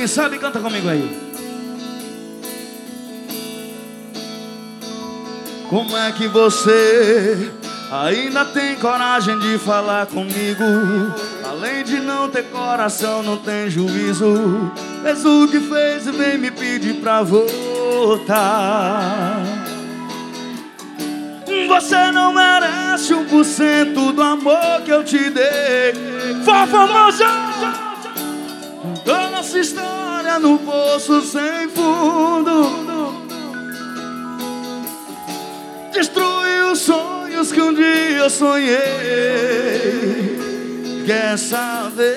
Quem sabe canta comigo aí. Como é que você ainda tem coragem de falar comigo? Além de não ter coração, não tem juízo. Fez o que fez e vem me pedir pra voltar. Você não merece 1% do amor que eu te dei. Famosa! Toda nossa história no poço sem fundo. Destruiu os sonhos que um dia eu sonhei. Quer saber?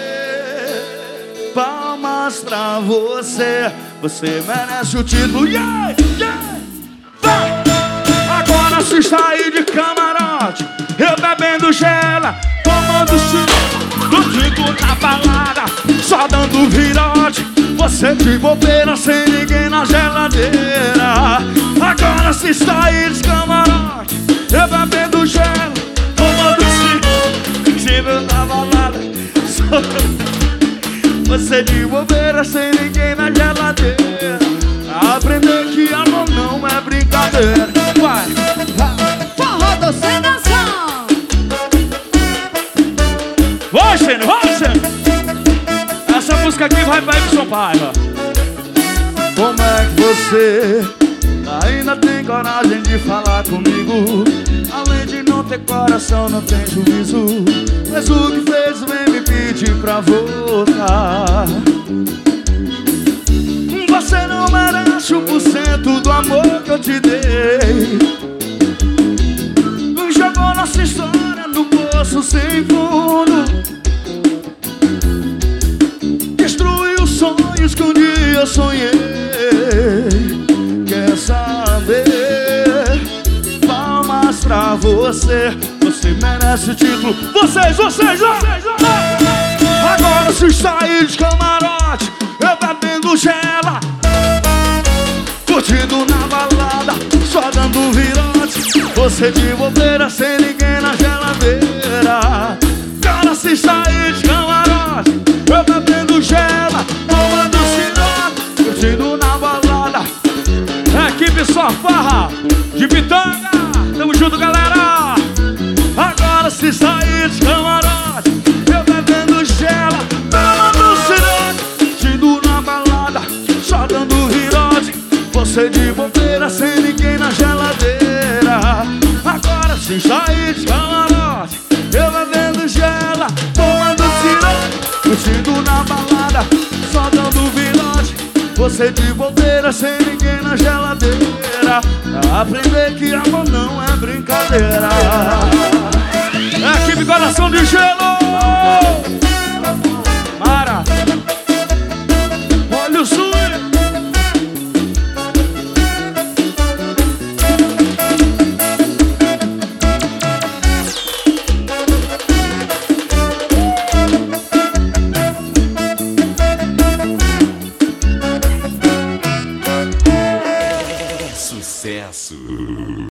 Palmas pra você. Você merece o título. Yeah, yeah. Vai! Agora se sair de camarote, eu bebendo gela, tomando tinto na balada, só dando virote. Você de bobeira sem ninguém na geladeira. Agora se sair de camarote, eu bebendo gela, tomando tinto na balada, só você de bobeira sem ninguém na geladeira. Aprender que amor não é brincadeira. Vai, forró do sem danção. vai, Xênio, vai, Xênio. Essa música aqui vai pra Edson Paiva. Como é que você ainda tem coragem de falar comigo? Além de não ter coração, não tem juízo. Mas o que fez vem me pedir pra voltar. Você não merece 1% do amor que eu te dei. Jogou nossa história no poço sem fundo. Destruiu os sonhos que um dia eu sonhei. Quer saber? Palmas pra você. Você merece o título. Vocês, ó! Agora se sair de camarote, eu bebendo gela, curtindo na balada, só dando virote. Você de bobeira sem ninguém na geladeira. Agora se sair de camarote, eu bebendo gela, tomando cirote, curtindo na balada. Equipe Só Farra de Pitanga, tamo junto, galera. Agora se sair de camarote, eu bebendo gela, tomando cirote, curtindo na balada, só dando virote. Você de bobeira sem ninguém na geladeira. Agora se sair de camarote, eu bebendo gela, tomando cirote, curtindo na balada, só dando virote. Você de bobeira sem ninguém na geladeira. Pra aprender que amor não é brincadeira. Equipe Coração de Gelo.